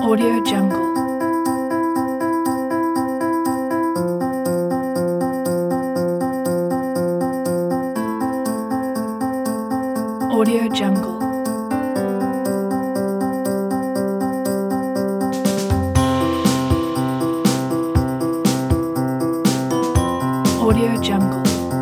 Audio Jungle. Audio Jungle. Audio Jungle.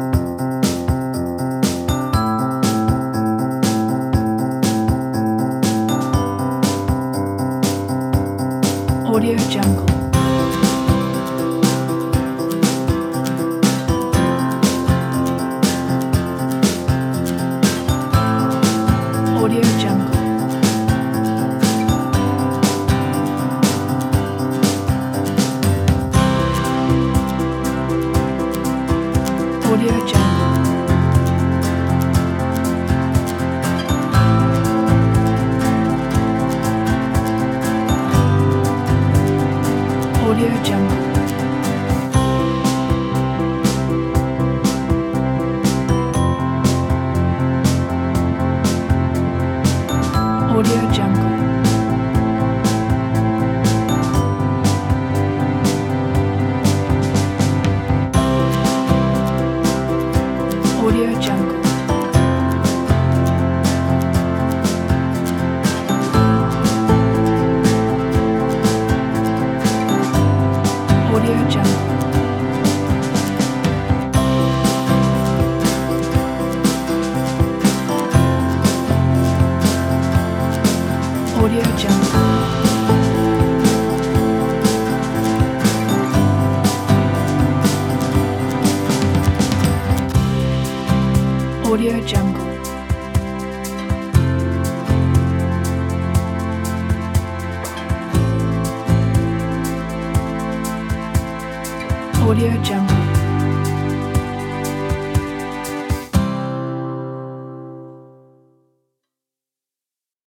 Audio Jungle. Audio Jungle. Audio Jungle. Audio Jungle. Audio Jungle. Audio Jungle. Audio Jungle. Audio Jungle. Audio Jungle. Audio Jungle.